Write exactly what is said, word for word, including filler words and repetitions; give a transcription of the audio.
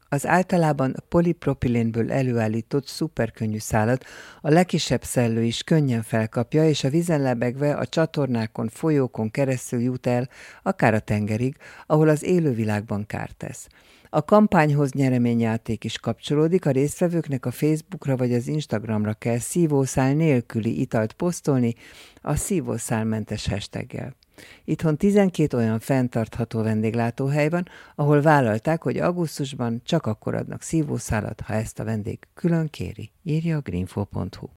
Az általában polipropilénből előállított szuperkönnyű szálat a legkisebb szellő is könnyen felkapja, és a vízen lebegve a csatornákon, folyókon keresztül jut el, akár a tengerig, ahol az élővilágban kárt tesz. A kampányhoz nyereményjáték is kapcsolódik, a résztvevőknek a Facebookra vagy az Instagramra kell szívószál nélküli italt posztolni a szívószálmentes hashtaggel. Itthon tizenkét olyan fenntartható vendéglátóhely van, ahol vállalták, hogy augusztusban csak akkor adnak szívószálat, ha ezt a vendég külön kéri, írja a greenfo pont hu.